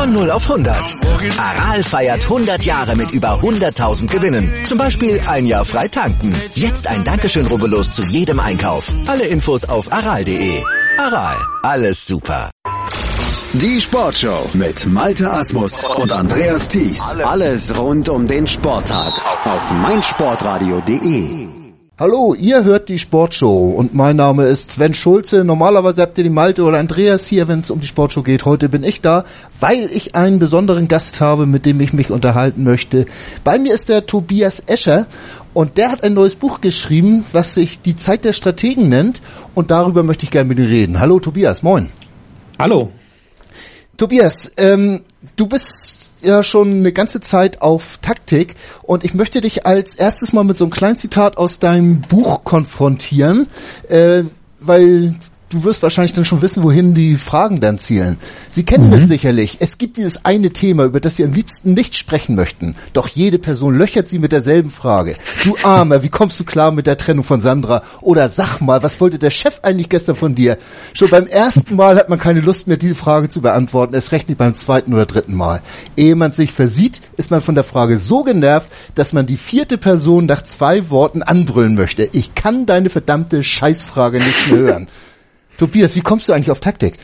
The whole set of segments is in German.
Von 0 auf 100. Aral feiert 100 Jahre mit über 100.000 Gewinnen. Zum Beispiel ein Jahr frei tanken. Jetzt ein Dankeschön, rubbellos zu jedem Einkauf. Alle Infos auf aral.de. Aral, alles super. Die Sportshow mit Malte Asmus und Andreas Thies. Alles rund um den Sporttag auf meinsportradio.de. Hallo, ihr hört die Sportshow und mein Name ist Sven Schulze. Normalerweise habt ihr die Malte oder Andreas hier, wenn es um die Sportshow geht. Heute bin ich da, weil ich einen besonderen Gast habe, mit dem ich mich unterhalten möchte. Bei mir ist der Tobias Escher und der hat ein neues Buch geschrieben, was sich Die Zeit der Strategen nennt, und darüber möchte ich gerne mit ihm reden. Hallo Tobias, moin. Hallo. Tobias, du bist ja schon eine ganze Zeit auf Taktik und ich möchte dich als erstes mal mit so einem kleinen Zitat aus deinem Buch konfrontieren, weil du wirst wahrscheinlich dann schon wissen, wohin die Fragen dann zielen. Sie kennen das sicherlich. Es gibt dieses eine Thema, über das Sie am liebsten nicht sprechen möchten. Doch jede Person löchert Sie mit derselben Frage. Du Armer, wie kommst du klar mit der Trennung von Sandra? Oder sag mal, was wollte der Chef eigentlich gestern von dir? Schon beim ersten Mal hat man keine Lust mehr, diese Frage zu beantworten. Erst recht nicht beim zweiten oder dritten Mal. Ehe man sich versieht, ist man von der Frage so genervt, dass man die vierte Person nach 2 Worten anbrüllen möchte. Ich kann deine verdammte Scheißfrage nicht mehr hören. Tobias, wie kommst du eigentlich auf Taktik?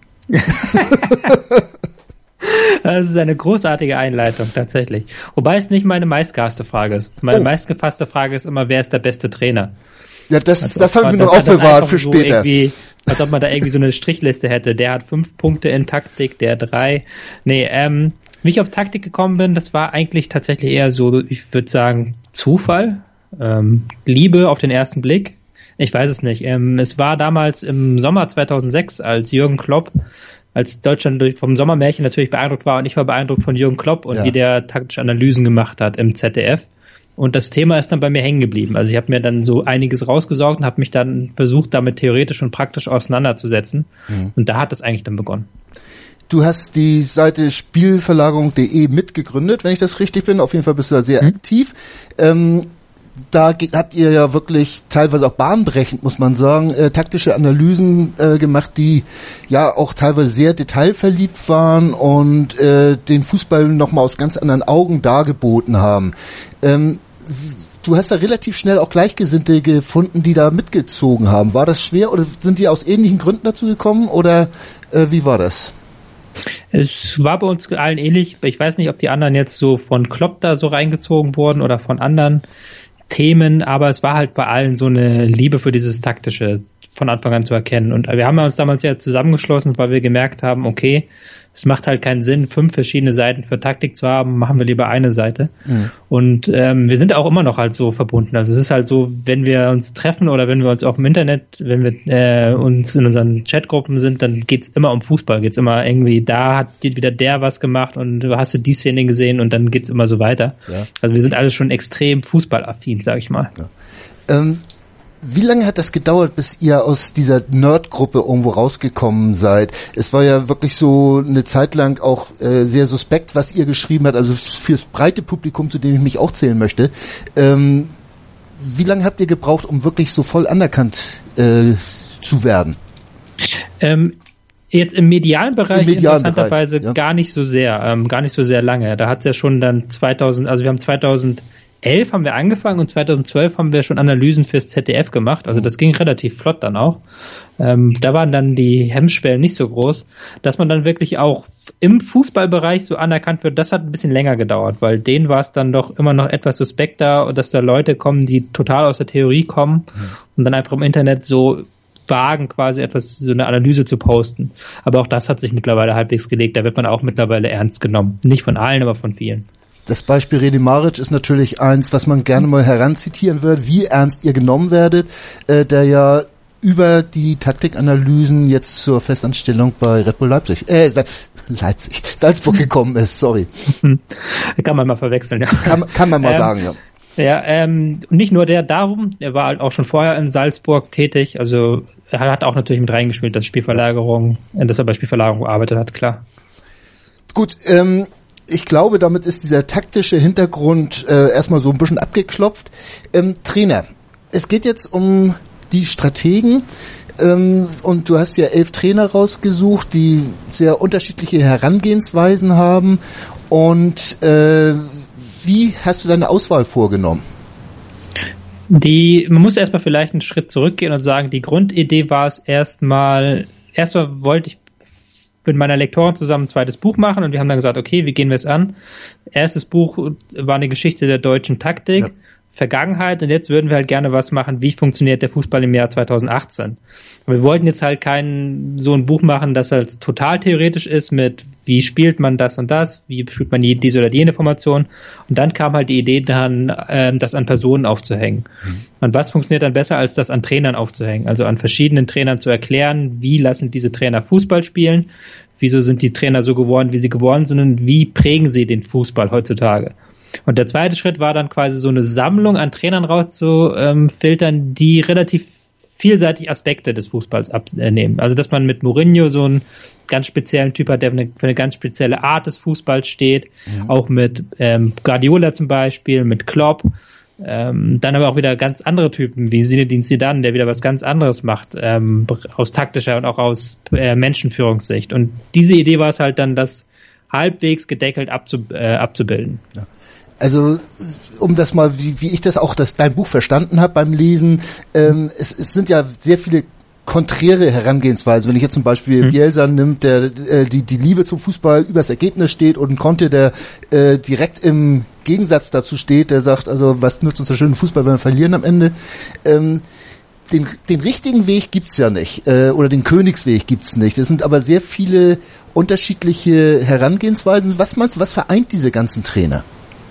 Das ist eine großartige Einleitung, tatsächlich. Wobei es nicht meine meistgehasste Frage ist. Meine meistgefasste Frage ist immer, wer ist der beste Trainer? Ja, das habe ich mir noch aufbewahrt für später. Als ob man da irgendwie so eine Strichliste hätte. Der hat 5 Punkte in Taktik, der 3. Nee, wie ich auf Taktik gekommen bin, das war eigentlich tatsächlich eher so, ich würde sagen, Zufall. Liebe auf den ersten Blick. Ich weiß es nicht. Es war damals im Sommer 2006, als Jürgen Klopp, als Deutschland vom Sommermärchen natürlich beeindruckt war, und ich war beeindruckt von Jürgen Klopp und wie der taktische Analysen gemacht hat im ZDF. Und das Thema ist dann bei mir hängen geblieben. Also ich habe mir dann so einiges rausgesaugt und habe mich dann versucht, damit theoretisch und praktisch auseinanderzusetzen. Und da hat es eigentlich dann begonnen. Du hast die Seite Spielverlagerung.de mitgegründet, wenn ich das richtig bin. Auf jeden Fall bist du da sehr aktiv. Da habt ihr ja wirklich teilweise auch bahnbrechend, muss man sagen, taktische Analysen gemacht, die ja auch teilweise sehr detailverliebt waren und den Fußball nochmal aus ganz anderen Augen dargeboten haben. Du hast da relativ schnell auch Gleichgesinnte gefunden, die da mitgezogen haben. War das schwer oder sind die aus ähnlichen Gründen dazu gekommen oder wie war das? Es war bei uns allen ähnlich. Ich weiß nicht, ob die anderen jetzt so von Klopp da so reingezogen wurden oder von anderen Themen, aber es war halt bei allen so eine Liebe für dieses Taktische von Anfang an zu erkennen. Und wir haben uns damals ja zusammengeschlossen, weil wir gemerkt haben, okay, es macht halt keinen Sinn, 5 verschiedene Seiten für Taktik zu haben, machen wir lieber eine Seite. Und wir sind auch immer noch halt so verbunden. Also es ist halt so, wenn wir uns treffen oder wenn wir uns auch im Internet, wenn wir uns in unseren Chatgruppen sind, dann geht's immer um Fußball. Geht's immer irgendwie, da hat wieder der was gemacht und du hast die Szene gesehen und dann geht's immer so weiter. Ja. Also wir sind alle schon extrem fußballaffin, sag ich mal. Ja. Wie lange hat das gedauert, bis ihr aus dieser Nerd-Gruppe irgendwo rausgekommen seid? Es war ja wirklich so eine Zeit lang auch sehr suspekt, was ihr geschrieben habt, also fürs breite Publikum, zu dem ich mich auch zählen möchte. Wie lange habt ihr gebraucht, um wirklich so voll anerkannt zu werden? Jetzt im medialen Bereich interessanterweise gar nicht so sehr lange. Da hat es ja schon dann wir haben 2011 haben wir angefangen und 2012 haben wir schon Analysen fürs ZDF gemacht. Also das ging relativ flott dann auch. Da waren dann die Hemmschwellen nicht so groß, dass man dann wirklich auch im Fußballbereich so anerkannt wird. Das hat ein bisschen länger gedauert, weil denen war es dann doch immer noch etwas suspekter, dass da Leute kommen, die total aus der Theorie kommen und dann einfach im Internet so wagen, quasi so eine Analyse zu posten. Aber auch das hat sich mittlerweile halbwegs gelegt. Da wird man auch mittlerweile ernst genommen. Nicht von allen, aber von vielen. Das Beispiel Redi Maric ist natürlich eins, was man gerne mal heranzitieren wird, wie ernst ihr genommen werdet, der ja über die Taktikanalysen jetzt zur Festanstellung bei Red Bull Salzburg gekommen ist, sorry. Kann man mal verwechseln, ja. Kann man mal sagen, ja. Ja, nicht nur er war halt auch schon vorher in Salzburg tätig, also er hat auch natürlich mit reingespielt, dass er bei Spielverlagerung gearbeitet hat, klar. Gut, ich glaube, damit ist dieser taktische Hintergrund erstmal so ein bisschen abgeklopft. Trainer, es geht jetzt um die Strategen. Und du hast ja 11 Trainer rausgesucht, die sehr unterschiedliche Herangehensweisen haben. Und wie hast du deine Auswahl vorgenommen? Man muss erstmal vielleicht einen Schritt zurückgehen und sagen, die Grundidee war es erstmal wollte ich mit meiner Lektorin zusammen ein zweites Buch machen und wir haben dann gesagt, okay, wie gehen wir es an? Erstes Buch war eine Geschichte der deutschen Taktik. Ja. Vergangenheit und jetzt würden wir halt gerne was machen, wie funktioniert der Fußball im Jahr 2018. Aber wir wollten jetzt halt so ein Buch machen, das halt total theoretisch ist mit, wie spielt man das und das, wie spielt man diese oder jene Formation und dann kam halt die Idee dann, das an Personen aufzuhängen. Und was funktioniert dann besser, als das an Trainern aufzuhängen? Also an verschiedenen Trainern zu erklären, wie lassen diese Trainer Fußball spielen, wieso sind die Trainer so geworden, wie sie geworden sind und wie prägen sie den Fußball heutzutage. Und der zweite Schritt war dann quasi so eine Sammlung an Trainern rauszufiltern, die relativ vielseitig Aspekte des Fußballs abnehmen. Also dass man mit Mourinho so einen ganz speziellen Typ hat, der für eine ganz spezielle Art des Fußballs steht, auch mit Guardiola zum Beispiel, mit Klopp, dann aber auch wieder ganz andere Typen wie Zinedine Zidane, der wieder was ganz anderes macht, aus taktischer und auch aus Menschenführungssicht. Und diese Idee war es halt dann, das halbwegs gedeckelt abzubilden. Ja. Also, um das mal, wie ich das auch, dein Buch verstanden habe beim Lesen, es sind ja sehr viele konträre Herangehensweisen. Wenn ich jetzt zum Beispiel Bielsa nimmt, der die Liebe zum Fußball übers Ergebnis steht und Conte, der direkt im Gegensatz dazu steht, der sagt, also was nützt uns der schöne Fußball, wenn wir verlieren am Ende? Den richtigen Weg gibt's ja nicht, oder den Königsweg gibt's nicht. Es sind aber sehr viele unterschiedliche Herangehensweisen. Was meinst du, was vereint diese ganzen Trainer?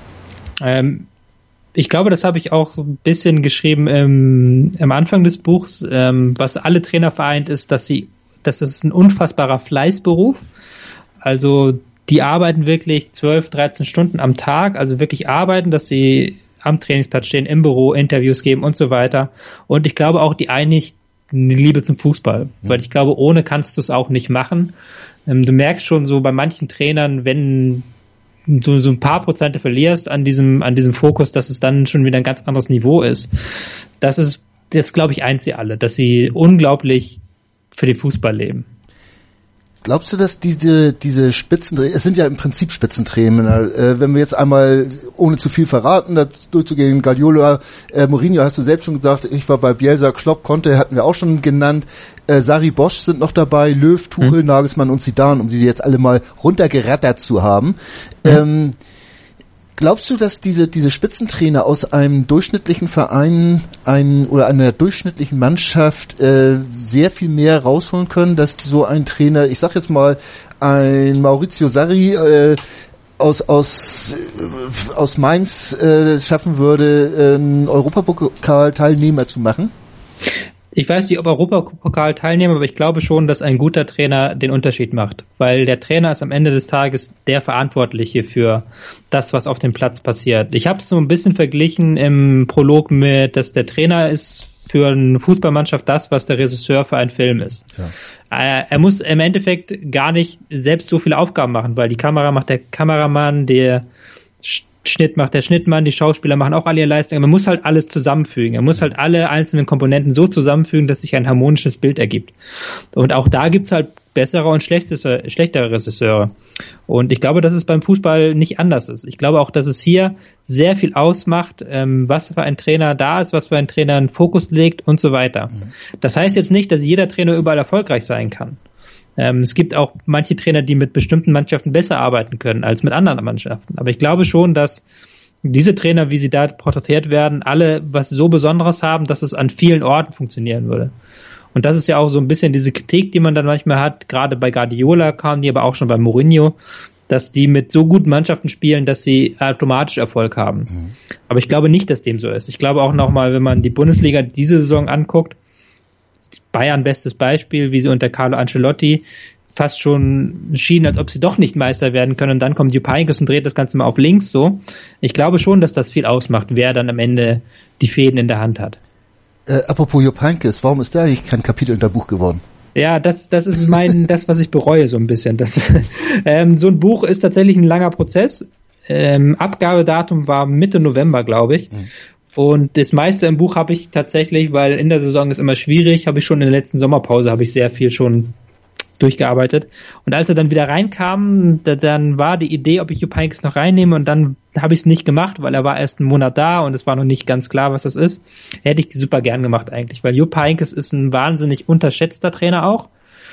Ich glaube, das habe ich auch ein bisschen geschrieben am Anfang des Buchs. Was alle Trainer vereint, ist, dass es ein unfassbarer Fleißberuf. Also die arbeiten wirklich 12, 13 Stunden am Tag, also wirklich arbeiten, dass sie am Trainingsplatz stehen, im Büro, Interviews geben und so weiter. Und ich glaube auch, die eigentlich eine Liebe zum Fußball. Weil ich glaube, ohne kannst du es auch nicht machen. Du merkst schon so bei manchen Trainern, wenn du so ein paar Prozente verlierst an diesem Fokus, dass es dann schon wieder ein ganz anderes Niveau ist. Das glaube ich, eint sie alle, dass sie unglaublich für den Fußball leben. Glaubst du, dass diese Spitzentrainer, es sind ja im Prinzip Spitzentrainer, wenn wir jetzt einmal, ohne zu viel verraten, da durchzugehen, Guardiola, Mourinho hast du selbst schon gesagt, ich war bei Bielsa, Klopp, Conte hatten wir auch schon genannt, Sarri, Bosch sind noch dabei, Löw, Tuchel, Nagelsmann und Zidane, um sie jetzt alle mal runtergerattert zu haben. Glaubst du, dass diese Spitzentrainer aus einem durchschnittlichen Verein oder einer durchschnittlichen Mannschaft sehr viel mehr rausholen können, dass so ein Trainer, ich sag jetzt mal ein Maurizio Sarri aus Mainz schaffen würde, einen Europapokal-Teilnehmer zu machen? Ich weiß nicht, ob Europapokal teilnehmen, aber ich glaube schon, dass ein guter Trainer den Unterschied macht, weil der Trainer ist am Ende des Tages der Verantwortliche für das, was auf dem Platz passiert. Ich habe es so ein bisschen verglichen im Prolog mit, dass der Trainer ist für eine Fußballmannschaft das, was der Regisseur für einen Film ist. Ja. Er muss im Endeffekt gar nicht selbst so viele Aufgaben machen, weil die Kamera macht der Kameramann, der Schnitt macht der Schnittmann, die Schauspieler machen auch alle ihre Leistungen. Man muss halt alles zusammenfügen. Er muss halt alle einzelnen Komponenten so zusammenfügen, dass sich ein harmonisches Bild ergibt. Und auch da gibt's halt bessere und schlechtere Regisseure. Und ich glaube, dass es beim Fußball nicht anders ist. Ich glaube auch, dass es hier sehr viel ausmacht, was für ein Trainer da ist, was für ein Trainer einen Fokus legt und so weiter. Das heißt jetzt nicht, dass jeder Trainer überall erfolgreich sein kann. Es gibt auch manche Trainer, die mit bestimmten Mannschaften besser arbeiten können als mit anderen Mannschaften. Aber ich glaube schon, dass diese Trainer, wie sie da porträtiert werden, alle was so Besonderes haben, dass es an vielen Orten funktionieren würde. Und das ist ja auch so ein bisschen diese Kritik, die man dann manchmal hat. Gerade bei Guardiola kam die, aber auch schon bei Mourinho, dass die mit so guten Mannschaften spielen, dass sie automatisch Erfolg haben. Aber ich glaube nicht, dass dem so ist. Ich glaube auch nochmal, wenn man die Bundesliga diese Saison anguckt, Bayern bestes Beispiel, wie sie unter Carlo Ancelotti fast schon schienen, als ob sie doch nicht Meister werden können und dann kommt Jupp Heynckes und dreht das Ganze mal auf links so. Ich glaube schon, dass das viel ausmacht, wer dann am Ende die Fäden in der Hand hat. Apropos Jupp Heynckes, warum ist der eigentlich kein Kapitel in dein Buch geworden? Ja, das ist das, was ich bereue so ein bisschen. So ein Buch ist tatsächlich ein langer Prozess. Abgabedatum war Mitte November, glaube ich. Und das meiste im Buch habe ich tatsächlich, weil in der Saison ist immer schwierig, habe ich schon in der letzten Sommerpause sehr viel schon durchgearbeitet. Und als er dann wieder reinkam, dann war die Idee, ob ich Jupp Heynckes noch reinnehme, und dann habe ich es nicht gemacht, weil er war erst einen Monat da und es war noch nicht ganz klar, was das ist. Hätte ich super gern gemacht eigentlich, weil Jupp Heynckes ist ein wahnsinnig unterschätzter Trainer auch,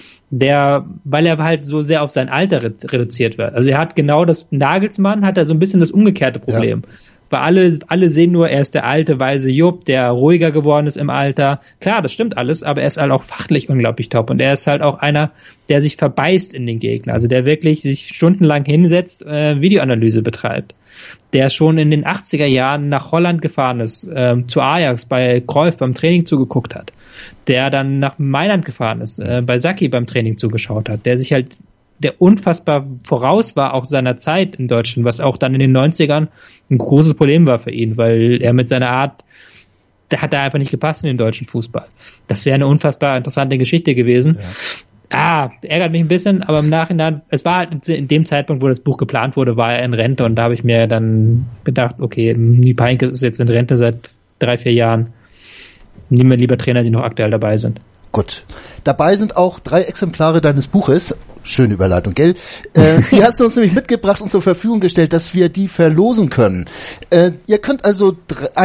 weil er halt so sehr auf sein Alter reduziert wird. Also er hat genau Nagelsmann hat er so ein bisschen das umgekehrte Problem. Ja. Weil alle sehen nur, er ist der alte, weise Jupp, der ruhiger geworden ist im Alter. Klar, das stimmt alles, aber er ist halt auch fachlich unglaublich top. Und er ist halt auch einer, der sich verbeißt in den Gegner. Also der wirklich sich stundenlang hinsetzt, Videoanalyse betreibt. Der schon in den 80er Jahren nach Holland gefahren ist, zu Ajax, bei Cruyff beim Training zugeguckt hat. Der dann nach Mailand gefahren ist, bei Sacchi beim Training zugeschaut hat. Der unfassbar voraus war auch seiner Zeit in Deutschland, was auch dann in den 90ern ein großes Problem war für ihn, weil er mit seiner Art, da hat er einfach nicht gepasst in den deutschen Fußball. Das wäre eine unfassbar interessante Geschichte gewesen. Ja. Ärgert mich ein bisschen, aber im Nachhinein, es war halt in dem Zeitpunkt, wo das Buch geplant wurde, war er in Rente, und da habe ich mir dann gedacht, okay, Jupp Heynckes ist jetzt in Rente seit 3-4 Jahren. Nehmen wir lieber Trainer, die noch aktuell dabei sind. Gut. Dabei sind auch 3 Exemplare deines Buches. Schöne Überleitung, gell? Die hast du uns nämlich mitgebracht und zur Verfügung gestellt, dass wir die verlosen können. Ihr könnt also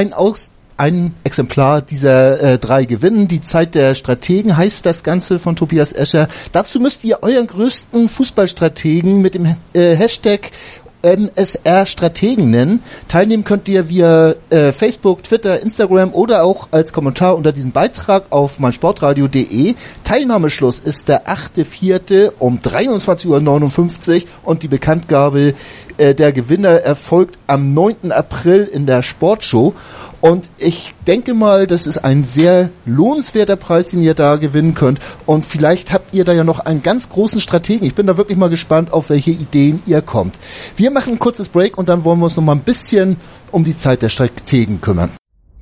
ein Exemplar dieser 3 gewinnen. Die Zeit der Strategen heißt das Ganze von Tobias Escher. Dazu müsst ihr euren größten Fußballstrategen mit dem Hashtag NSR Strategen nennen. Teilnehmen könnt ihr via Facebook, Twitter, Instagram oder auch als Kommentar unter diesem Beitrag auf meinsportradio.de. Teilnahmeschluss ist der 8.4. um 23.59 Uhr und die Bekanntgabe der Gewinner erfolgt am 9. April in der Sportshow. Und ich denke mal, das ist ein sehr lohnenswerter Preis, den ihr da gewinnen könnt. Und vielleicht habt ihr da ja noch einen ganz großen Strategen. Ich bin da wirklich mal gespannt, auf welche Ideen ihr kommt. Wir machen ein kurzes Break und dann wollen wir uns noch mal ein bisschen um die Zeit der Strategen kümmern.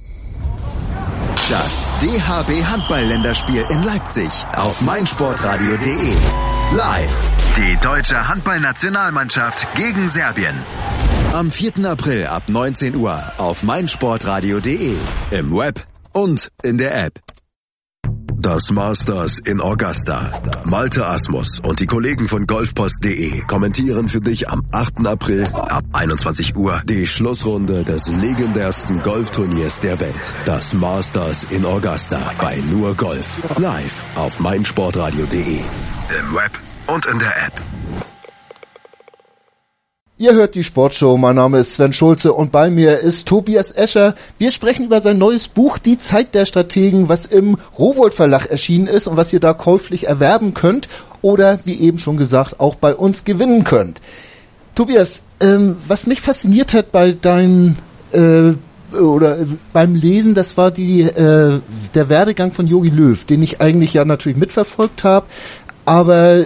Das DHB Handball-Länderspiel in Leipzig auf meinsportradio.de. Live. Die deutsche Handballnationalmannschaft gegen Serbien. Am 4. April ab 19 Uhr auf meinsportradio.de, im Web und in der App. Das Masters in Augusta. Malte Asmus und die Kollegen von golfpost.de kommentieren für dich am 8. April ab 21 Uhr die Schlussrunde des legendärsten Golfturniers der Welt. Das Masters in Augusta bei Nur Golf. Live auf meinsportradio.de, im Web und in der App. Ihr hört die Sportshow, mein Name ist Sven Schulze und bei mir ist Tobias Escher. Wir sprechen über sein neues Buch, Die Zeit der Strategen, was im Rowohlt Verlag erschienen ist und was ihr da käuflich erwerben könnt oder, wie eben schon gesagt, auch bei uns gewinnen könnt. Tobias, was mich fasziniert hat bei deinen oder beim Lesen, das war der Werdegang von Jogi Löw, den ich eigentlich ja natürlich mitverfolgt habe, aber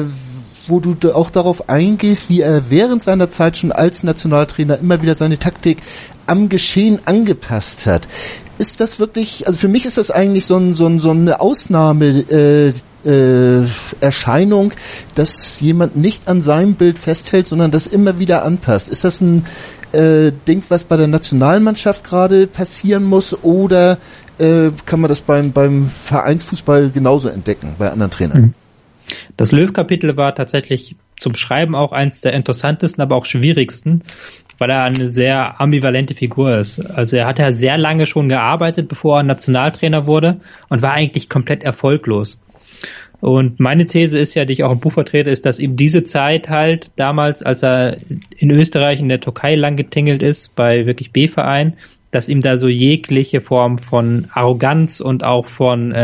wo du auch darauf eingehst, wie er während seiner Zeit schon als Nationaltrainer immer wieder seine Taktik am Geschehen angepasst hat. Ist das wirklich, also für mich ist das eigentlich so eine Ausnahme Erscheinung, dass jemand nicht an seinem Bild festhält, sondern das immer wieder anpasst. Ist das ein Ding, was bei der Nationalmannschaft gerade passieren muss, oder kann man das beim Vereinsfußball genauso entdecken, bei anderen Trainern? Das Löw-Kapitel war tatsächlich zum Schreiben auch eins der interessantesten, aber auch schwierigsten, weil er eine sehr ambivalente Figur ist. Also er hat ja sehr lange schon gearbeitet, bevor er Nationaltrainer wurde, und war eigentlich komplett erfolglos. Und meine These ist ja, die ich auch im Buch vertrete, ist, dass ihm diese Zeit halt damals, als er in Österreich, in der Türkei lang getingelt ist, bei wirklich B-Vereinen, dass ihm da so jegliche Form von Arroganz und auch von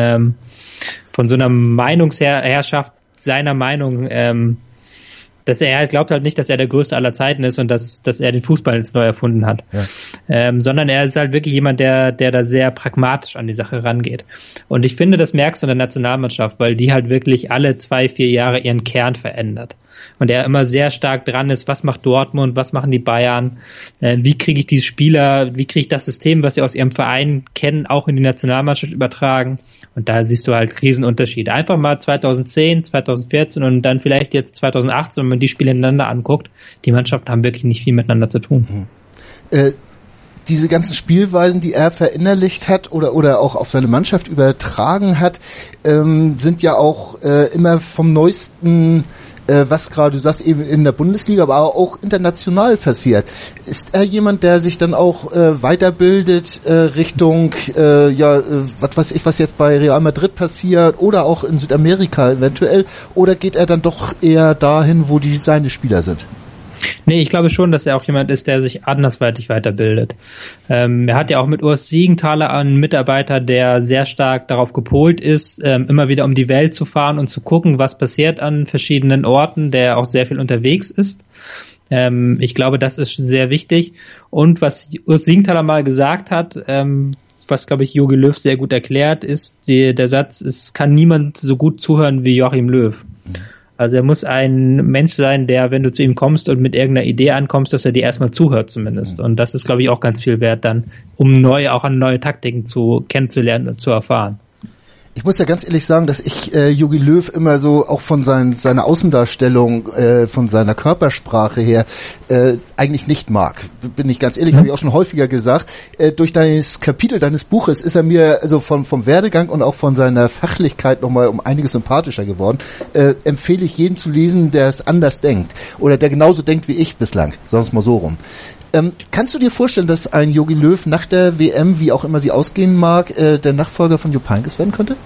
so einer Meinungsherrschaft seiner Meinung, dass er halt glaubt halt nicht, dass er der Größte aller Zeiten ist und dass er den Fußball jetzt neu erfunden hat. Ja. Sondern er ist halt wirklich jemand, der da sehr pragmatisch an die Sache rangeht. Und ich finde, das merkst du in der Nationalmannschaft, weil die halt wirklich alle 2-4 Jahre ihren Kern verändert. Und er immer sehr stark dran ist, was macht Dortmund, was machen die Bayern, wie kriege ich diese Spieler, wie kriege ich das System, was sie aus ihrem Verein kennen, auch in die Nationalmannschaft übertragen. Und da siehst du halt Riesenunterschiede. Einfach mal 2010, 2014 und dann vielleicht jetzt 2018, wenn man die Spiele ineinander anguckt, die Mannschaften haben wirklich nicht viel miteinander zu tun. diese ganzen Spielweisen, die er verinnerlicht hat oder auch auf seine Mannschaft übertragen hat, sind ja auch immer vom neuesten, was gerade, du sagst eben in der Bundesliga, aber auch international passiert. Ist er jemand, der sich dann auch weiterbildet Richtung, was weiß ich, was jetzt bei Real Madrid passiert oder auch in Südamerika eventuell, oder geht er dann doch eher dahin, wo seine Spieler sind? Nee, ich glaube schon, dass er auch jemand ist, der sich andersweitig weiterbildet. Er hat ja auch mit Urs Siegenthaler einen Mitarbeiter, der sehr stark darauf gepolt ist, immer wieder um die Welt zu fahren und zu gucken, was passiert an verschiedenen Orten, der auch sehr viel unterwegs ist. Ich glaube, das ist sehr wichtig. Und was Urs Siegenthaler mal gesagt hat, was, glaube ich, Jogi Löw sehr gut erklärt, ist der Satz, es kann niemand so gut zuhören wie Joachim Löw. Also er muss ein Mensch sein, der, wenn du zu ihm kommst und mit irgendeiner Idee ankommst, dass er dir erstmal zuhört zumindest. Und das ist, glaube ich, auch ganz viel wert dann, um auch an neue Taktiken kennenzulernen und zu erfahren. Ich muss ja ganz ehrlich sagen, dass ich Jogi Löw immer so auch von seiner Außendarstellung, von seiner Körpersprache her eigentlich nicht mag. Bin ich ganz ehrlich, habe ich auch schon häufiger gesagt. Durch das Kapitel deines Buches ist er mir also vom Werdegang und auch von seiner Fachlichkeit nochmal um einiges sympathischer geworden. Empfehle ich jedem zu lesen, der es anders denkt oder der genauso denkt wie ich bislang, sagen wir es mal so rum. Kannst du dir vorstellen, dass ein Jogi Löw nach der WM, wie auch immer sie ausgehen mag, der Nachfolger von Jupp Heynckes werden könnte?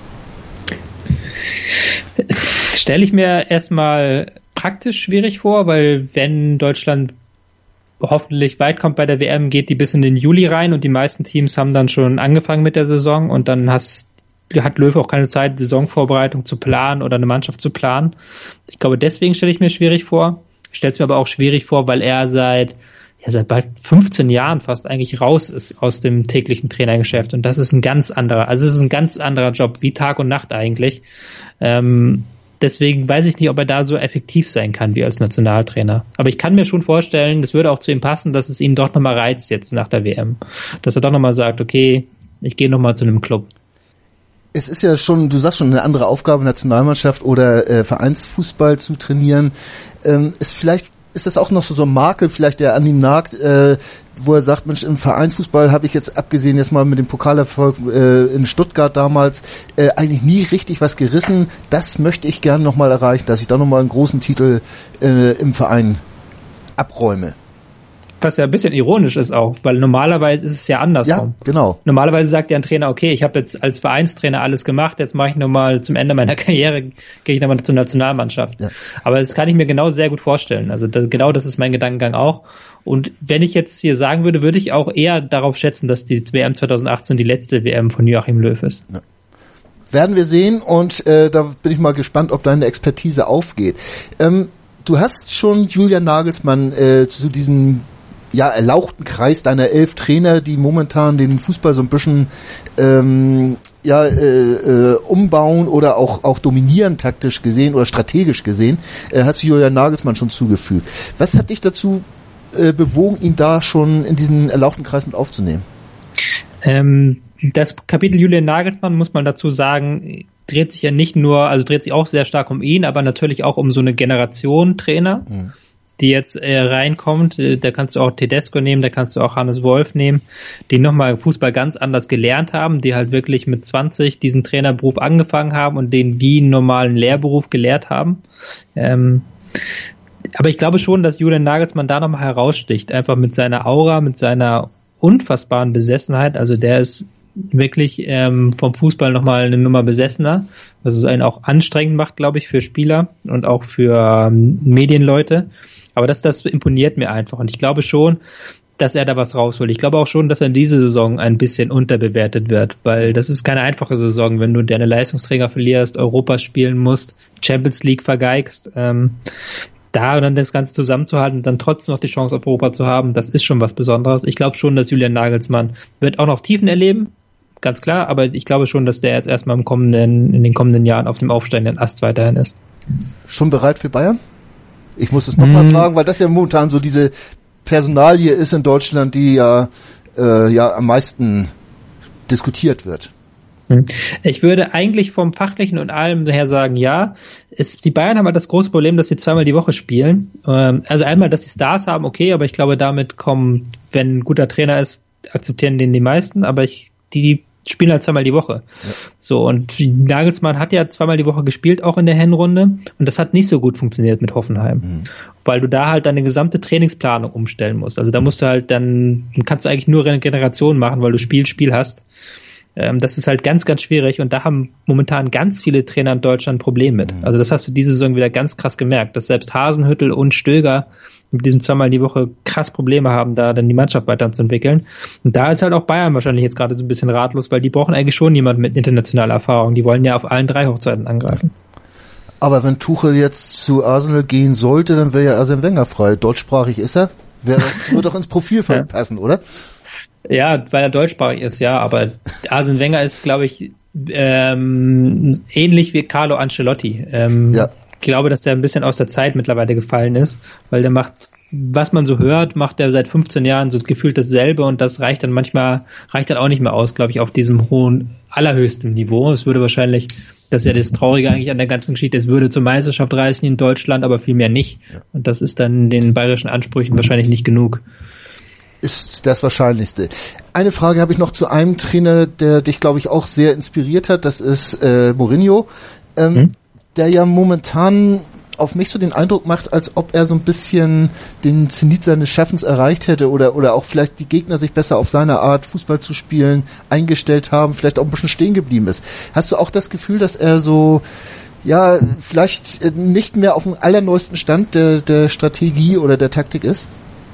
Stelle ich mir erstmal praktisch schwierig vor, weil wenn Deutschland hoffentlich weit kommt bei der WM, geht die bis in den Juli rein und die meisten Teams haben dann schon angefangen mit der Saison und dann hat Löw auch keine Zeit, Saisonvorbereitung zu planen oder eine Mannschaft zu planen. Ich glaube, deswegen stelle ich mir schwierig vor. Ich stelle es mir aber auch schwierig vor, weil er seit bald 15 Jahren fast eigentlich raus ist aus dem täglichen Trainergeschäft. Und das ist ein ganz anderer Job, wie Tag und Nacht eigentlich. Deswegen weiß ich nicht, ob er da so effektiv sein kann wie als Nationaltrainer. Aber ich kann mir schon vorstellen, das würde auch zu ihm passen, dass es ihn doch nochmal reizt jetzt nach der WM. Dass er doch nochmal sagt, okay, ich gehe nochmal zu einem Club. Es ist ja schon, du sagst schon, eine andere Aufgabe, Nationalmannschaft oder Vereinsfußball zu trainieren. Ist das auch noch so ein Makel, vielleicht der an ihm nagt, wo er sagt, Mensch, im Vereinsfußball habe ich jetzt, abgesehen jetzt mal mit dem Pokalerfolg in Stuttgart damals, eigentlich nie richtig was gerissen. Das möchte ich gerne nochmal erreichen, dass ich da nochmal einen großen Titel im Verein abräume. Was ja ein bisschen ironisch ist auch, weil normalerweise ist es ja andersrum. Ja, genau. Normalerweise sagt ja ein Trainer, okay, ich habe jetzt als Vereinstrainer alles gemacht, jetzt mache ich nochmal zum Ende meiner Karriere, gehe ich nochmal zur Nationalmannschaft. Ja. Aber das kann ich mir genau sehr gut vorstellen. Also genau das ist mein Gedankengang auch. Und wenn ich jetzt hier sagen würde, würde ich auch eher darauf schätzen, dass die WM 2018 die letzte WM von Joachim Löw ist. Ja. Werden wir sehen und da bin ich mal gespannt, ob deine Expertise aufgeht. Du hast schon Julian Nagelsmann zu diesem erlauchten Kreis deiner 11 Trainer, die momentan den Fußball so ein bisschen umbauen oder auch dominieren taktisch gesehen oder strategisch gesehen, hast du Julian Nagelsmann schon zugefügt. Was hat dich dazu bewogen, ihn da schon in diesen erlauchten Kreis mit aufzunehmen? Das Kapitel Julian Nagelsmann, muss man dazu sagen, dreht sich auch sehr stark um ihn, aber natürlich auch um so eine Generation Trainer. Die jetzt reinkommt, da kannst du auch Tedesco nehmen, da kannst du auch Hannes Wolf nehmen, die nochmal Fußball ganz anders gelernt haben, die halt wirklich mit 20 diesen Trainerberuf angefangen haben und den wie einen normalen Lehrberuf gelehrt haben. Aber ich glaube schon, dass Julian Nagelsmann da nochmal heraussticht, einfach mit seiner Aura, mit seiner unfassbaren Besessenheit. Also der ist wirklich vom Fußball nochmal eine Nummer besessener, was es einen auch anstrengend macht, glaube ich, für Spieler und auch für Medienleute. Aber das imponiert mir einfach und ich glaube schon, dass er da was rausholt. Ich glaube auch schon, dass er in dieser Saison ein bisschen unterbewertet wird, weil das ist keine einfache Saison, wenn du deine Leistungsträger verlierst, Europa spielen musst, Champions League vergeigst, da dann das Ganze zusammenzuhalten und dann trotzdem noch die Chance auf Europa zu haben, das ist schon was Besonderes. Ich glaube schon, dass Julian Nagelsmann wird auch noch Tiefen erleben, ganz klar, aber ich glaube schon, dass der jetzt erstmal in den kommenden Jahren auf dem aufsteigenden Ast weiterhin ist. Schon bereit für Bayern? Ich muss es nochmal fragen, weil das ja momentan so diese Personalie ist in Deutschland, die ja am meisten diskutiert wird. Ich würde eigentlich vom Fachlichen und allem her sagen, ja. Die Bayern haben halt das große Problem, dass sie zweimal die Woche spielen. Also einmal, dass sie Stars haben, okay, aber ich glaube, damit wenn ein guter Trainer ist, akzeptieren den die meisten, aber die spielen halt zweimal die Woche. Ja. So, und Nagelsmann hat ja zweimal die Woche gespielt, auch in der Hinrunde, und das hat nicht so gut funktioniert mit Hoffenheim, weil du da halt deine gesamte Trainingsplanung umstellen musst. Also da musst du halt dann kannst du eigentlich nur Regeneration machen, weil du Spiel hast. Das ist halt ganz, ganz schwierig, und da haben momentan ganz viele Trainer in Deutschland ein Problem mit. Also das hast du diese Saison wieder ganz krass gemerkt, dass selbst Hasenhüttl und Stöger mit diesem zweimal die Woche krass Probleme haben, da dann die Mannschaft weiterzuentwickeln. Und da ist halt auch Bayern wahrscheinlich jetzt gerade so ein bisschen ratlos, weil die brauchen eigentlich schon jemanden mit internationaler Erfahrung. Die wollen ja auf allen 3 Hochzeiten angreifen. Aber wenn Tuchel jetzt zu Arsenal gehen sollte, dann wäre ja Arsene Wenger frei. Deutschsprachig ist er. Würde doch ins Profil passen, oder? Ja, weil er deutschsprachig ist, ja. Aber Arsene Wenger ist, glaube ich, ähnlich wie Carlo Ancelotti. Ich glaube, dass der ein bisschen aus der Zeit mittlerweile gefallen ist, weil der macht, was man so hört, macht er seit 15 Jahren so gefühlt dasselbe, und das reicht dann auch nicht mehr aus, glaube ich, auf diesem hohen, allerhöchsten Niveau. Es würde wahrscheinlich, das ist ja das Traurige eigentlich an der ganzen Geschichte, es würde zur Meisterschaft reichen in Deutschland, aber viel mehr nicht. Ja. Und das ist dann den bayerischen Ansprüchen wahrscheinlich nicht genug. Ist das Wahrscheinlichste. Eine Frage habe ich noch zu einem Trainer, der dich, glaube ich, auch sehr inspiriert hat. Das ist Mourinho. Der ja momentan auf mich so den Eindruck macht, als ob er so ein bisschen den Zenit seines Schaffens erreicht hätte oder auch vielleicht die Gegner sich besser auf seine Art, Fußball zu spielen, eingestellt haben, vielleicht auch ein bisschen stehen geblieben ist. Hast du auch das Gefühl, dass er so, ja, vielleicht nicht mehr auf dem allerneuesten Stand der Strategie oder der Taktik ist?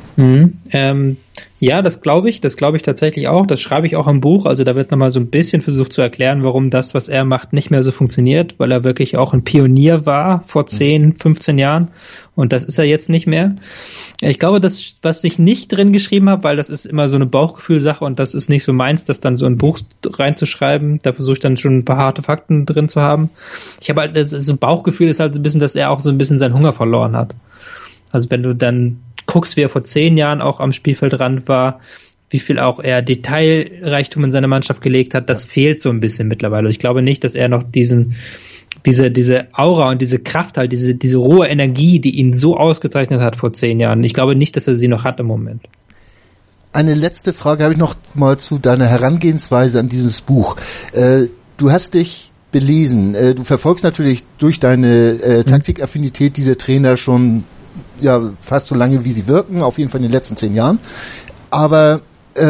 Ja, das glaube ich tatsächlich auch. Das schreibe ich auch im Buch. Also da wird nochmal so ein bisschen versucht zu erklären, warum das, was er macht, nicht mehr so funktioniert, weil er wirklich auch ein Pionier war vor 10, 15 Jahren, und das ist er jetzt nicht mehr. Ich glaube, das, was ich nicht drin geschrieben habe, weil das ist immer so eine Bauchgefühlsache und das ist nicht so meins, das dann so in ein Buch reinzuschreiben. Da versuche ich dann schon ein paar harte Fakten drin zu haben. Ich habe halt, so ein Bauchgefühl ist halt so ein bisschen, dass er auch so ein bisschen seinen Hunger verloren hat. Also wenn du dann guckst, wie er vor 10 Jahren auch am Spielfeldrand war, wie viel auch er Detailreichtum in seine Mannschaft gelegt hat, das fehlt so ein bisschen mittlerweile. Ich glaube nicht, dass er noch diese Aura und diese Kraft halt, diese rohe Energie, die ihn so ausgezeichnet hat vor 10 Jahren. Ich glaube nicht, dass er sie noch hat im Moment. Eine letzte Frage habe ich noch mal zu deiner Herangehensweise an dieses Buch. Du hast dich belesen. Du verfolgst natürlich durch deine Taktikaffinität diese Trainer schon fast so lange, wie sie wirken, auf jeden Fall in den letzten 10 Jahren. Aber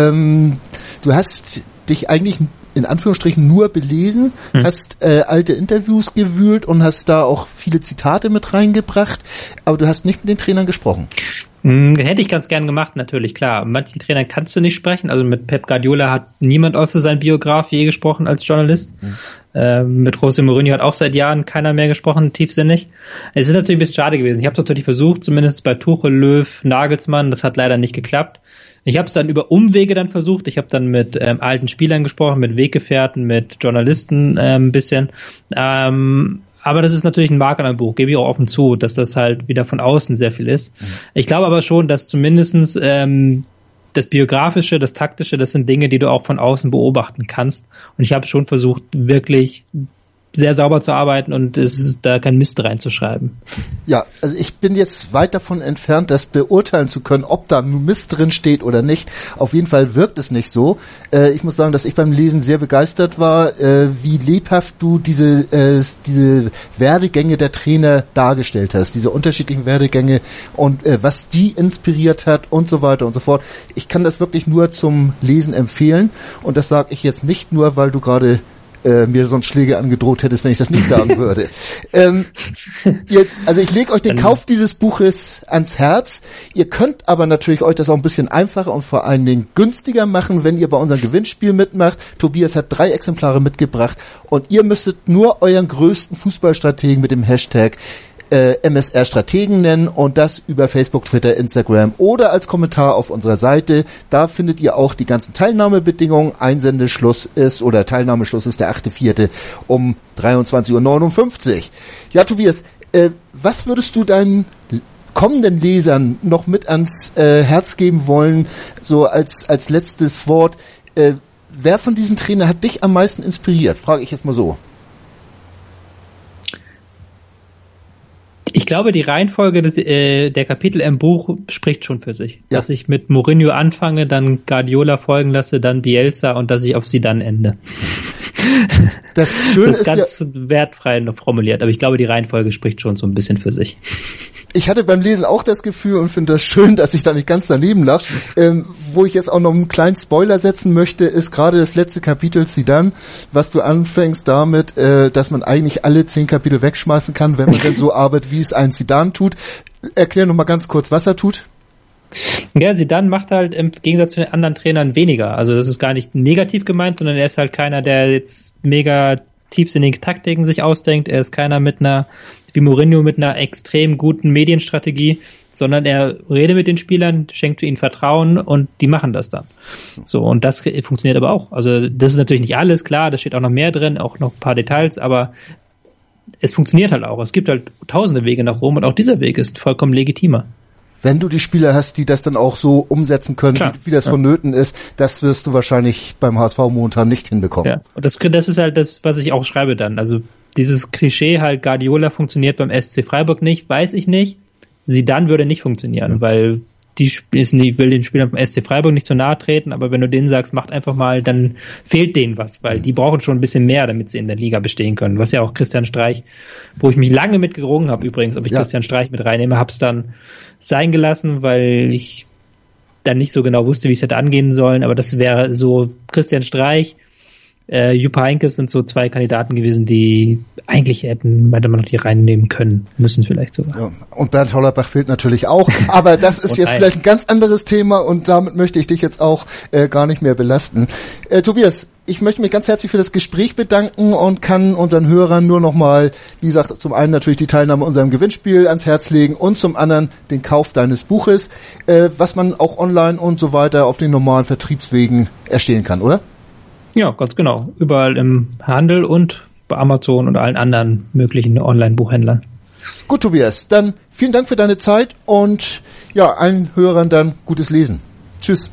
du hast dich eigentlich in Anführungsstrichen nur belesen, hast alte Interviews gewühlt und hast da auch viele Zitate mit reingebracht, aber du hast nicht mit den Trainern gesprochen. Hätte ich ganz gern gemacht, natürlich, klar. Mit manchen Trainern kannst du nicht sprechen. Also mit Pep Guardiola hat niemand außer sein Biograf je gesprochen als Journalist. Mit José Mourinho hat auch seit Jahren keiner mehr gesprochen, tiefsinnig. Es ist natürlich ein bisschen schade gewesen. Ich habe es natürlich versucht, zumindest bei Tuchel, Löw, Nagelsmann. Das hat leider nicht geklappt. Ich habe es dann über Umwege dann versucht. Ich habe dann mit alten Spielern gesprochen, mit Weggefährten, mit Journalisten ein bisschen. Aber das ist natürlich ein Marker an einem Buch, gebe ich auch offen zu, dass das halt wieder von außen sehr viel ist. Ich glaube aber schon, dass zumindestens das Biografische, das Taktische, das sind Dinge, die du auch von außen beobachten kannst. Und ich habe schon versucht, wirklich sehr sauber zu arbeiten und es ist da kein Mist reinzuschreiben. Ja, also ich bin jetzt weit davon entfernt, das beurteilen zu können, ob da nur Mist drin steht oder nicht. Auf jeden Fall wirkt es nicht so. Ich muss sagen, dass ich beim Lesen sehr begeistert war, wie lebhaft du diese Werdegänge der Trainer dargestellt hast, diese unterschiedlichen Werdegänge und was die inspiriert hat und so weiter und so fort. Ich kann das wirklich nur zum Lesen empfehlen und das sage ich jetzt nicht nur, weil du gerade mir sonst Schläge angedroht hättest, wenn ich das nicht sagen würde. Also ich lege euch den Kauf dieses Buches ans Herz. Ihr könnt aber natürlich euch das auch ein bisschen einfacher und vor allen Dingen günstiger machen, wenn ihr bei unserem Gewinnspiel mitmacht. Tobias hat 3 Exemplare mitgebracht und ihr müsstet nur euren größten Fußballstrategen mit dem Hashtag MSR Strategen nennen und das über Facebook, Twitter, Instagram oder als Kommentar auf unserer Seite. Da findet ihr auch die ganzen Teilnahmebedingungen. Teilnahmeschluss ist der 8.4. um 23:59 Uhr. Ja, Tobias, was würdest du deinen kommenden Lesern noch mit ans Herz geben wollen, so als letztes Wort? Wer von diesen Trainern hat dich am meisten inspiriert? Frage ich jetzt mal so. Ich glaube, die Reihenfolge der Kapitel im Buch spricht schon für sich. Ja. Dass ich mit Mourinho anfange, dann Guardiola folgen lasse, dann Bielsa und dass ich auf Zidane ende. Das Schöne ist ganz wertfrei noch formuliert, aber ich glaube, die Reihenfolge spricht schon so ein bisschen für sich. Ich hatte beim Lesen auch das Gefühl und finde das schön, dass ich da nicht ganz daneben lag. Wo ich jetzt auch noch einen kleinen Spoiler setzen möchte, ist gerade das letzte Kapitel Zidane, was du anfängst damit, dass man eigentlich alle 10 Kapitel wegschmeißen kann, wenn man denn so arbeitet, wie es ein Zidane tut. Erklär noch mal ganz kurz, was er tut. Ja, Zidane macht halt im Gegensatz zu den anderen Trainern weniger. Also das ist gar nicht negativ gemeint, sondern er ist halt keiner, der jetzt mega tiefsinnige Taktiken sich ausdenkt. Er ist keiner wie Mourinho mit einer extrem guten Medienstrategie, sondern er redet mit den Spielern, schenkt ihnen Vertrauen und die machen das dann. So, und das funktioniert aber auch. Also das ist natürlich nicht alles, klar, da steht auch noch mehr drin, auch noch ein paar Details, aber es funktioniert halt auch. Es gibt halt tausende Wege nach Rom und auch dieser Weg ist vollkommen legitimer. Wenn du die Spieler hast, die das dann auch so umsetzen können, wie das vonnöten ist, das wirst du wahrscheinlich beim HSV momentan nicht hinbekommen. Ja, und das ist halt das, was ich auch schreibe dann. Also dieses Klischee halt, Guardiola funktioniert beim SC Freiburg nicht, weiß ich nicht. Zidane würde nicht funktionieren, weil will den Spielern vom SC Freiburg nicht zu nahe treten, aber wenn du denen sagst, macht einfach mal, dann fehlt denen was, weil die brauchen schon ein bisschen mehr, damit sie in der Liga bestehen können. Was ja auch Christian Streich, wo ich mich lange mit gerungen habe übrigens, ob ich Christian Streich mit reinnehme, hab's dann sein gelassen, weil ich dann nicht so genau wusste, wie es hätte angehen sollen, aber das wäre so Christian Streich, Jupp Heynckes sind so 2 Kandidaten gewesen, die eigentlich hätte man noch die reinnehmen können, müssen vielleicht sogar. Ja, und Bernd Hollerbach fehlt natürlich auch, aber das ist jetzt vielleicht ein ganz anderes Thema und damit möchte ich dich jetzt auch gar nicht mehr belasten. Tobias, ich möchte mich ganz herzlich für das Gespräch bedanken und kann unseren Hörern nur nochmal, wie gesagt, zum einen natürlich die Teilnahme an unserem Gewinnspiel ans Herz legen und zum anderen den Kauf deines Buches, was man auch online und so weiter auf den normalen Vertriebswegen erstehen kann, oder? Ja, ganz genau. Überall im Handel und bei Amazon und allen anderen möglichen Online-Buchhändlern. Gut, Tobias, dann vielen Dank für deine Zeit und ja, allen Hörern dann gutes Lesen. Tschüss.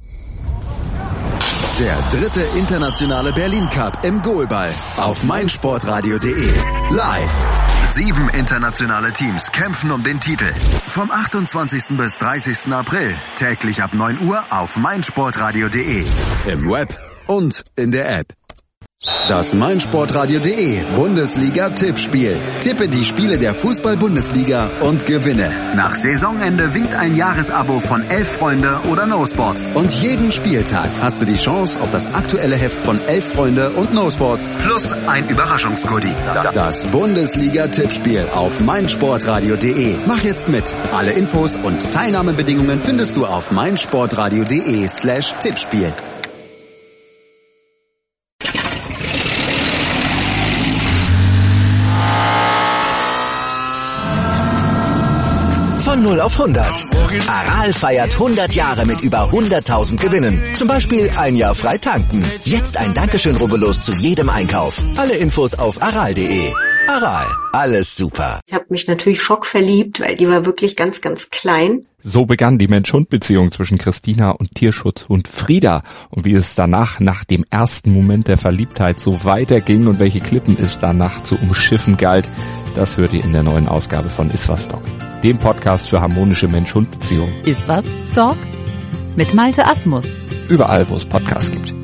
Der 3. internationale Berlin Cup im Goalball auf meinsportradio.de. Live. 7 internationale Teams kämpfen um den Titel. Vom 28. bis 30. April täglich ab 9 Uhr auf meinsportradio.de. Im Web und in der App. Das meinsportradio.de Bundesliga-Tippspiel. Tippe die Spiele der Fußball-Bundesliga und gewinne. Nach Saisonende winkt ein Jahresabo von 11 Freunde oder No Sports. Und jeden Spieltag hast du die Chance auf das aktuelle Heft von 11 Freunde und No Sports plus ein Überraschungsgoodie. Das Bundesliga-Tippspiel auf meinsportradio.de. Mach jetzt mit. Alle Infos und Teilnahmebedingungen findest du auf meinsportradio.de/Tippspiel. Von 0 auf 100. Aral feiert 100 Jahre mit über 100.000 Gewinnen. Zum Beispiel ein Jahr frei tanken. Jetzt ein Dankeschön, rubbellos zu jedem Einkauf. Alle Infos auf aral.de. Aral, alles super. Ich habe mich natürlich schockverliebt, weil die war wirklich ganz, ganz klein. So begann die Mensch-Hund-Beziehung zwischen Christina und Tierschutzhund Frieda. Und wie es danach, nach dem ersten Moment der Verliebtheit, so weiterging und welche Klippen es danach zu umschiffen galt, das hört ihr in der neuen Ausgabe von Iswas Dog, dem Podcast für harmonische Mensch-Hund-Beziehungen. Iswas Dog? Mit Malte Asmus. Überall, wo es Podcasts gibt.